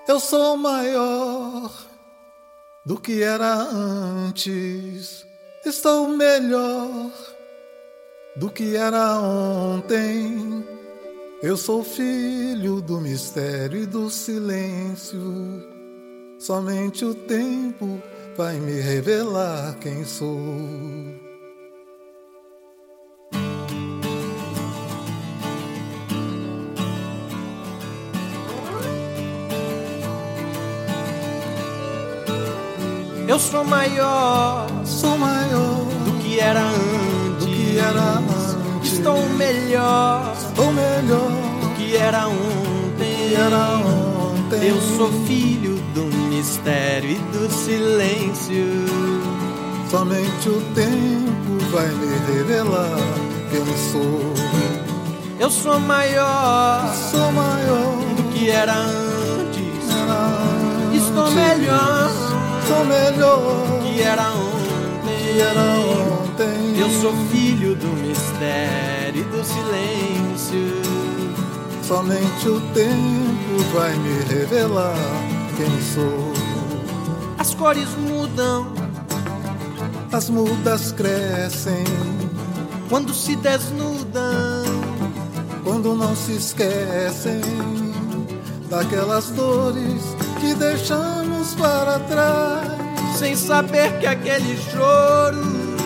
Eu sou maior do que era antes. Estou melhor do que era ontem. Eu sou filho do mistério e do silêncio. Somente o tempo vai me revelar quem sou. Eu sou maior do que era antes. Estou melhor do que era ontem. Eu sou filho do mistério e do silêncio. Somente o tempo vai me revelar quem sou. Eu sou maior do que era antes. Estou melhor que era ontem. Eu sou filho do mistério e do silêncio. Somente o tempo vai me revelar quem sou. As cores mudam, as mudas crescem quando se desnudam, quando não se esquecem daquelas dores que deixamos para trás, sem saber que aquele choro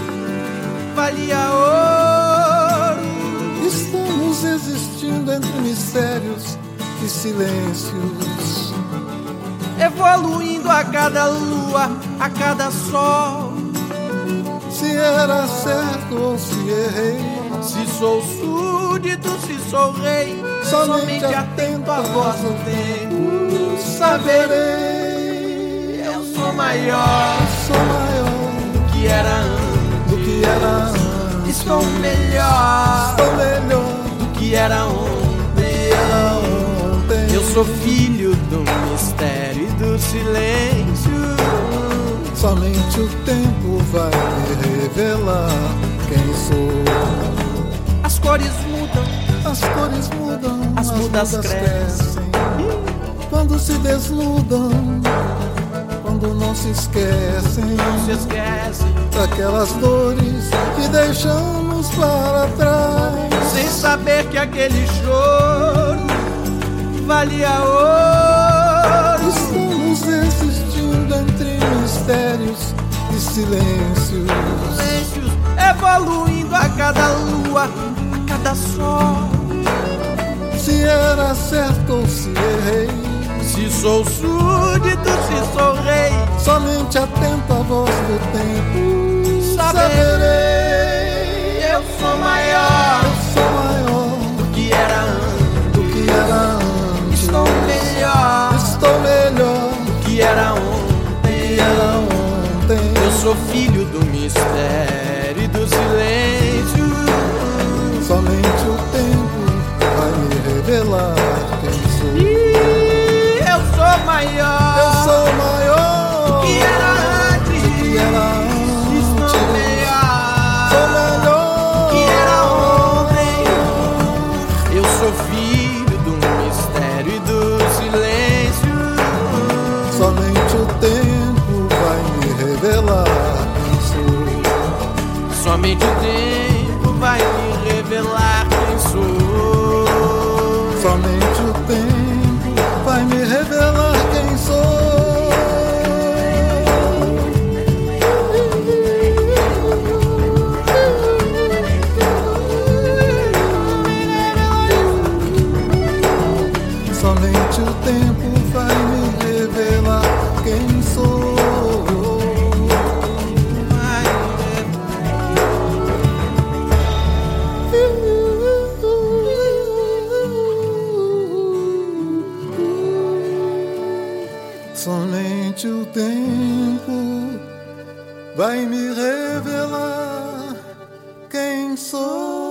valia ouro. Estamos existindo entre mistérios e silêncios, evoluindo a cada lua, a cada sol. Se era certo ou se errei, se sou súdito, se sou rei, somente atento à voz do tempo saberei. Eu sou maior do que era antes. Estou melhor do que era ontem. Eu sou filho do mistério e do silêncio. Somente o tempo vai me revelar quem sou. As cores mudam, as mudas crescem quando se desnudam, quando não se esquecem daquelas dores que deixamos para trás, sem saber que aquele choro valia ouro. Estamos existindo entre mistérios e silêncios, evoluindo a cada lua, a cada sol. Se era certo ou se errei, se sou súdito, se sou rei, somente atento à voz do tempo saberei. Eu sou maior do que era antes. Estou melhor do que era ontem. Eu sou filho do mistério e do silêncio. Somente o tempo vai me revelar quem sou. Eu sou maior do que era antes. Estou melhor do que era ontem. Eu sou filho do mistério e do silêncio. Somente o tempo vai me revelar quem sou. Somente o tempo vai me revelar quem sou. Somente o tempo vai me revelar quem sou. Somente o tempo vai me revelar quem sou. Somente o tempo vai me revelar quem sou.